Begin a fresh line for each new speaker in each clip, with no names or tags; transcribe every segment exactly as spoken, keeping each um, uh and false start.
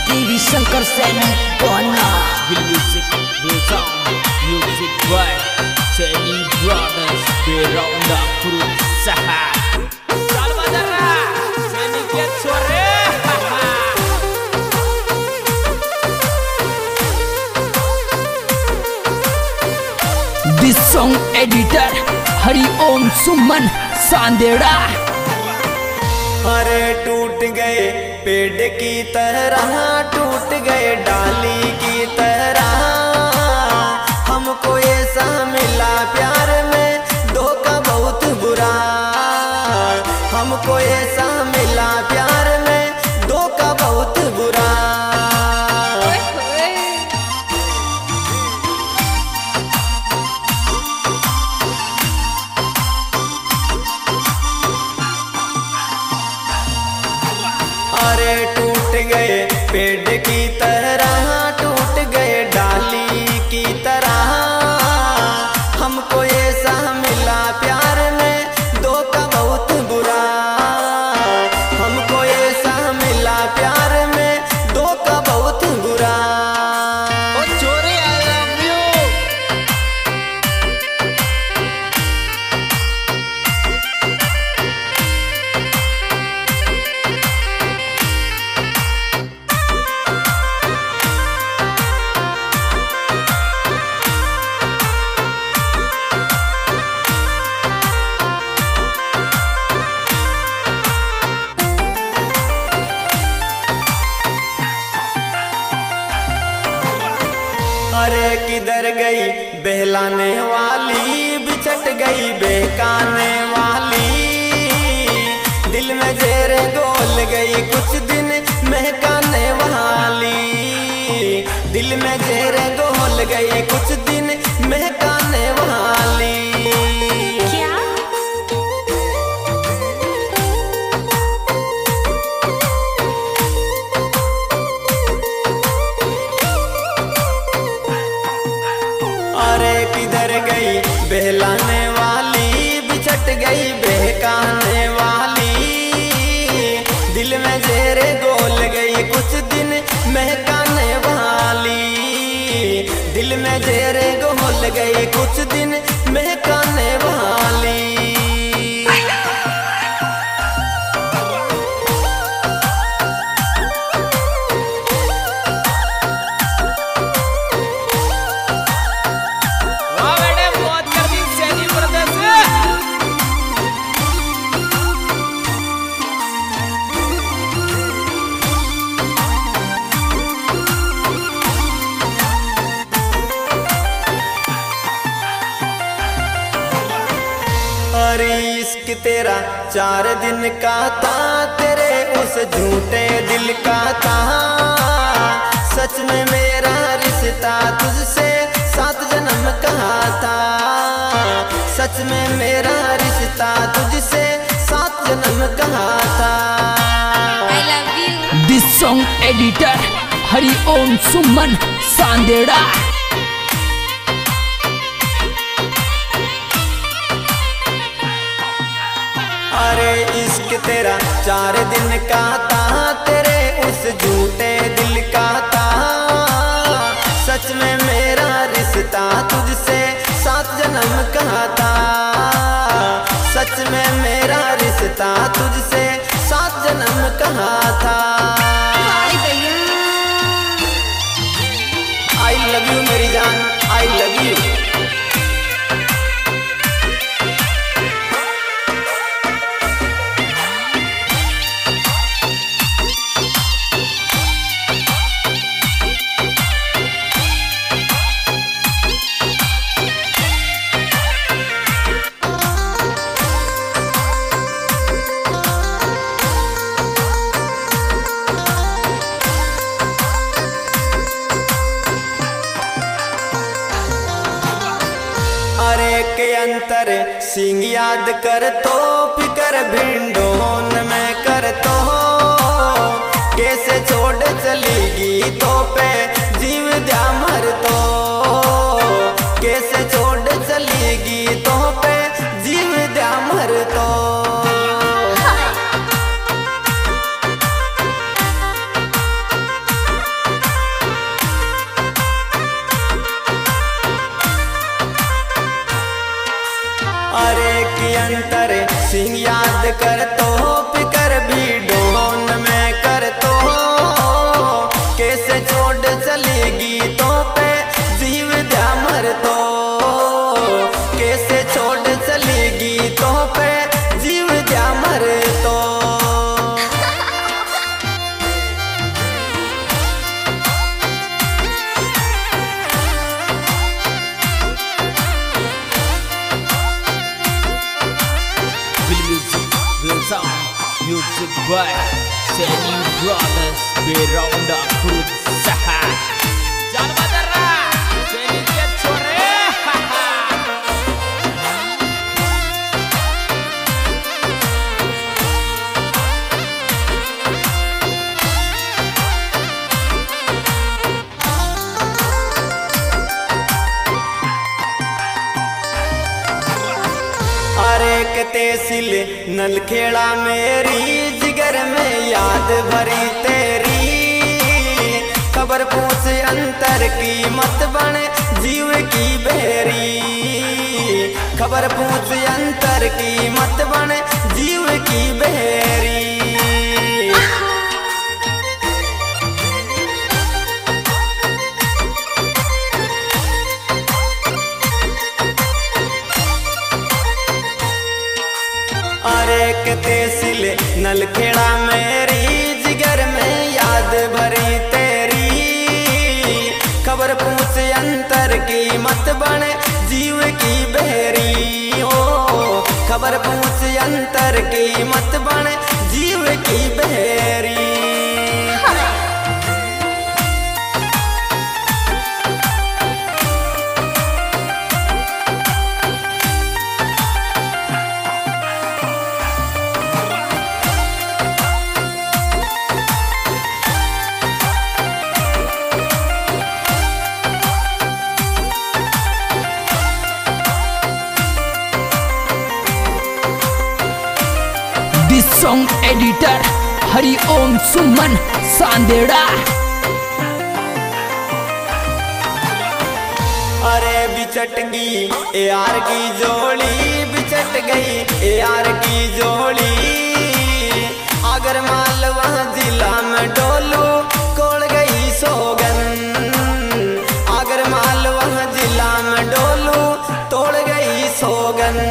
देवी शंकर सैनी कोना will music will sound music by Seni Brothers Beronda Kurusaha Salvadara Seni Kiat Sore This song editor Hari Om Suman Sandera
अरे टूट गए पेड़ की तरह टूट गए डाली की तरह हमको ऐसा मिला प्यार में धोखा बहुत बुरा हमको ऐसा मिला प्यार में धोखा बहुत बुरा अरे टूट गए पेड़ की तरह टूट गए डाली की तरह हमको ऐसा मिला प्यार में धोखा बहुत बुरा हमको ऐसा मिला प्यार में धोखा बहुत बुरा ओ छोरे आई लव यू अरे किधर गई बहलाने वाली बिछट गई बहकाने वाली दिल में जेर गोल गई कुछ दिन महकाने वाली दिल में जेर गोल गई कुछ दिन महकाने वाली क्या अरे किधर गई बहलाने वाली बिछट गई बहकाने वाली दिल में जेरे गोल गई कुछ दिन महकाने वाली दिल में जेरे गोल गई कुछ दिन महकाने वाली अरे इश्क तेरा चार दिन का था तेरे उस झूठे दिल का था सच में मेरा रिश्ता तुझसे सात जन्म का था सच में मेरा रिश्ता तुझसे सात जन्म का था
I love you This song editor Hari Om Suman Sandera
अरे इश्क तेरा चार दिन का था तेरे उस झूठे दिल का था सच में मेरा रिश्ता तुझसे सात जन्म का था सच में मेरा रिश्ता तुझसे सात जन्म का था आई लव यू मेरी जान आई लव यू अरे के अंतर सिंह याद कर तो फिकर भिंडोन में कर तो कैसे छोड़ चलेगी तो पे जीव द्या मर तो कैसे छोड़ चलेगी तो पे जीव द्या मर तो
Music by Seni Brothers Beronda Cruz Saha Jangan badara Seni dia core
अरे कते सिल नलखेड़ा मेरी जिगर में याद भरी तेरी खबर पूछ अंतर की मत बने जीव की बेरी खबर पूछ अंतर की मत बने जीव की बेरी अरे कते सिले नलखेड़ा मेरी जिगर में याद भरी तेरी खबर पूछ अंतर की मत बने जीव की बेरी ओ खबर पूछ अंतर की मत बने जीव की बेरी
Song editor Hari Om Suman Sandera
अरे बिछट गई यार की जोड़ी बिछट गई यार की जोड़ी अगर मालवा जिला में डोलू कोड़ गई सोगन अगर मालवा जिला में डोलू तोड़ गई सोगन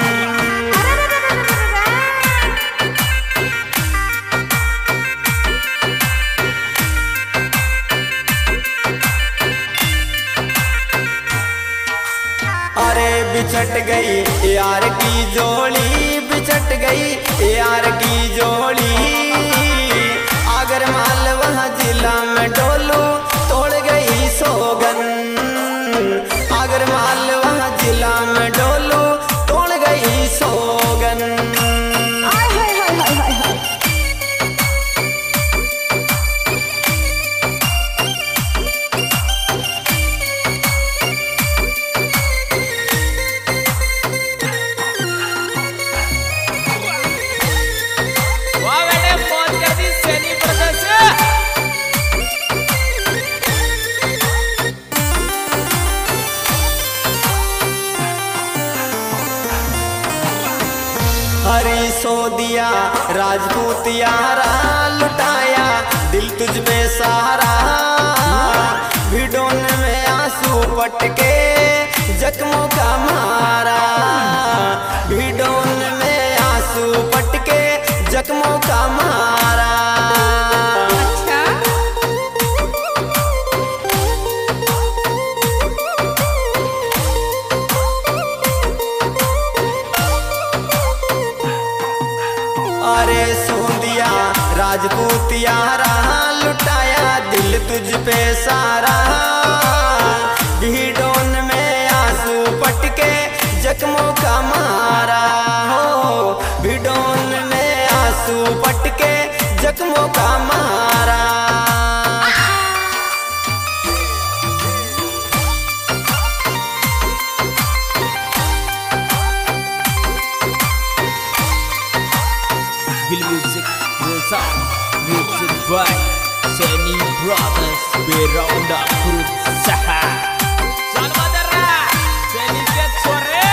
बिछट गई यार की जोड़ी बिछट गई यार की जोड़ी अगर मालवा जिला में डोलू तोड़ गई सोगन अगर मालवा जिला में डोलू तोड़ गई सोगन हरी सो दिया राजपूत यारा लुटाया दिल तुझ पे सारा भिडोन में आंसू पटके जख्मों का मारा भिडोन में आंसू पटके जख्मों का मारा अरे सोंदिया राजपूत यारा लुटाया दिल तुझ पे सारा भिडोन में आंसू पटके जख्मों का मारा हो भिडोन में आंसू पटके जख्मों का मारा
Music Music by Seni Brothers Beronda Cruz Saha Jangan badara Seni dia core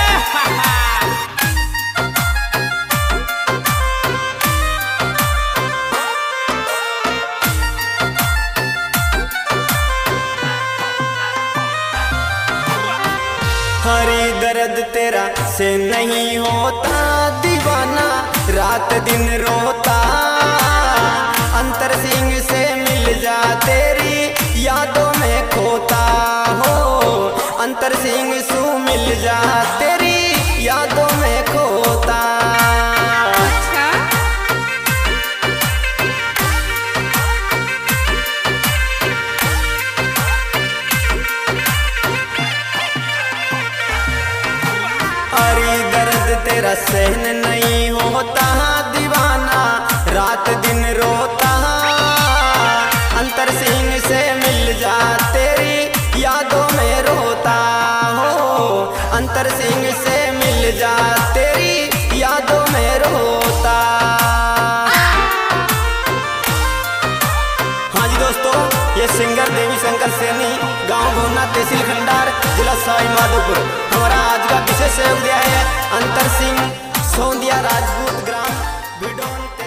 हरी दर्द तेरा से नहीं होता दीवाना रात दिन रोता अंतर सिंह से मिल जा तेरी यादों में खोता हो अंतर सिंह सू मिल जा तेरी यादों में खोता अंतर सिंह से मिल जा, तेरी यादों में रोता। हाँ जी दोस्तों, ये सिंगर देवी शंकर सैनी, गांव भोना, तहसील खंडार, जिला सवाई माधोपुर। हमारा आज का विशेष सहयोग दिया है अंतर सिंह, सोंदिया, राजपूत ग्राम, बिडोन।